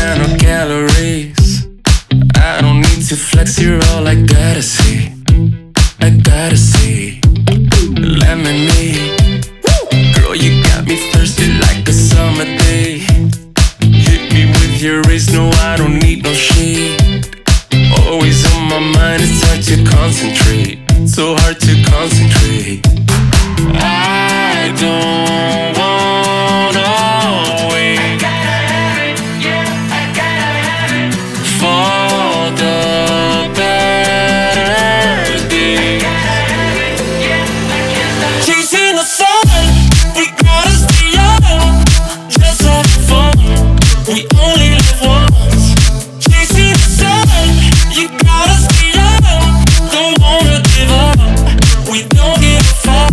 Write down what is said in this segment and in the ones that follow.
burn no calories. I don't need to flex, you're all I gotta see. I gotta see. Lemonade, girl, you got me thirsty like a summer day. Hit me with your wrist, no, I don't need no shade. Always on my mind, it's hard to concentrate. So hard to concentrate. I don't wanna wait for the better day. Chasing the sun, we gotta stay young. Just have fun, we only live once. Chasing the sun, you gotta stay young. Don't wanna give up, we don't give a fuck.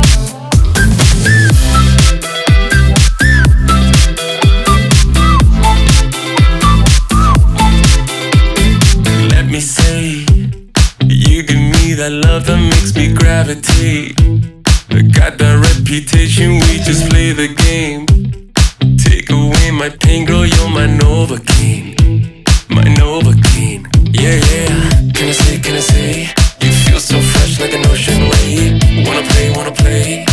Let me say, you give me that love that makes me gravitate. I got that reputation, we just play the game. Take away my pain, girl, you're my Novocaine. My Novocaine, yeah, yeah. Can I say, you feel so fresh like an ocean wave. Wanna play,